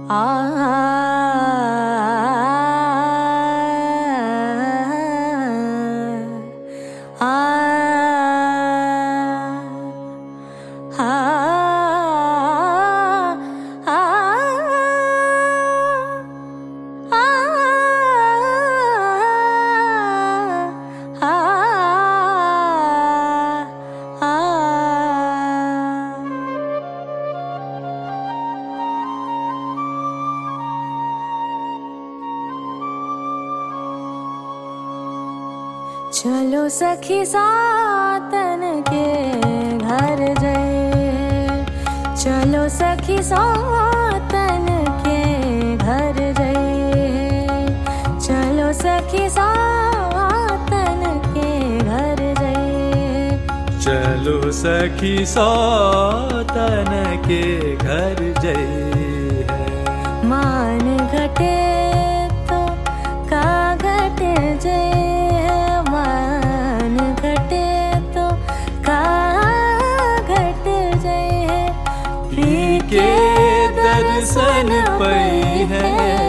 चलो सखी सातन के घर जय, चलो सखी सातन के घर जय, चलो सखी सातन के घर जय, चलो सखी सातन के घर जय। मान घटे तो का घटे जय, मान घटे तो का घट जय, पी के दर्शन पई है,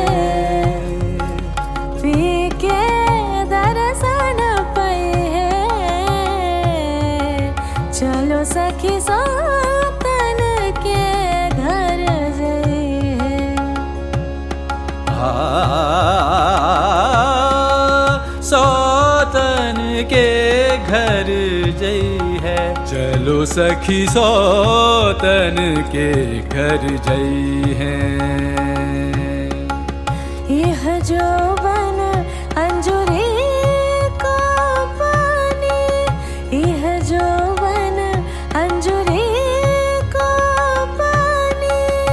पी के दर्शन पई है, चलो सखी सातन के घर जय। सातन के घर जई है, चलो सखी सातन के घर जई है। यह जो बन अंजुरी को पानी, यह जो बन अंजुरी को पानी,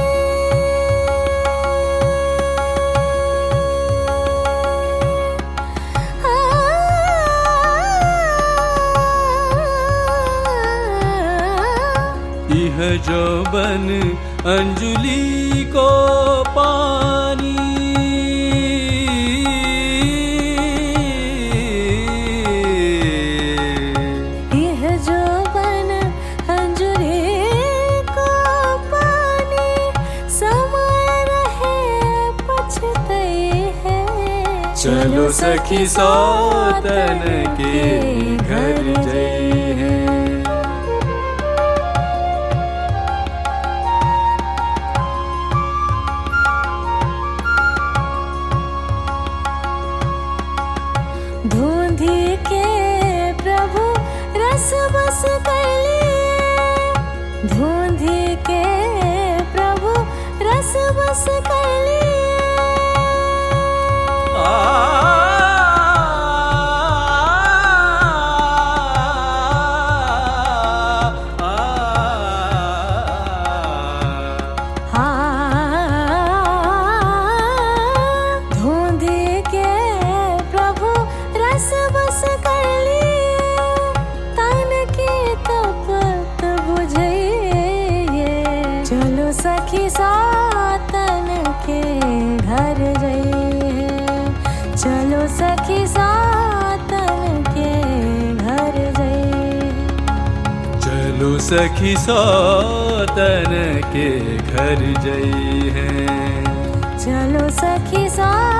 यह जो बन अंजुली को पानी, यह जो बन अंजुरी को पानी, समय रहे पछतई है, चलो सखी सातन के घर जई है। धूंधी के प्रभु रस बस कर लिए, धूंधी के प्रभु रस बस कर लिए, धूंधी के प्रभु रस बस कर लिए, तन की तपत बुझइए, चलो सखी सातन के घर जइए, चलो सखी सातन के घर जइए, चलो सखी सातन के घर जई है। चलो सखी सातन